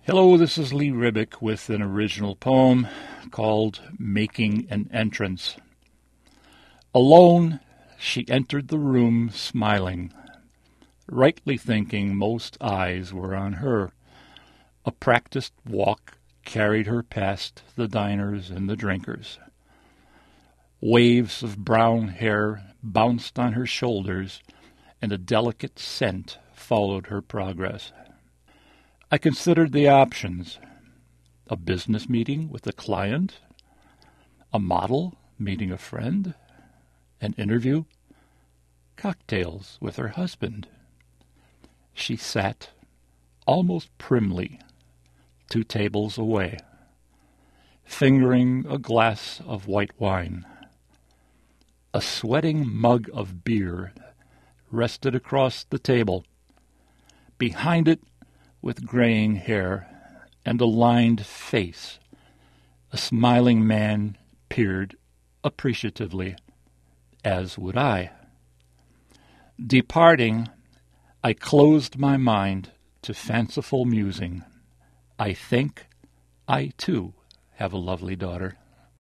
Hello, this is Lee Ribbick with an original poem called Making an Entrance. Alone, she entered the room smiling, rightly thinking most eyes were on her. A practiced walk carried her past the diners and the drinkers. Waves of brown hair bounced on her shoulders, and a delicate scent followed her progress. I considered the options: a business meeting with a client, a model meeting a friend, an interview, cocktails with her husband. She sat, almost primly, 2 tables away, fingering a glass of white wine. A sweating mug of beer rested across the table. Behind it, with graying hair and a lined face, a smiling man peered appreciatively, as would I. Departing, I closed my mind to fanciful musing. I think I, too, have a lovely daughter.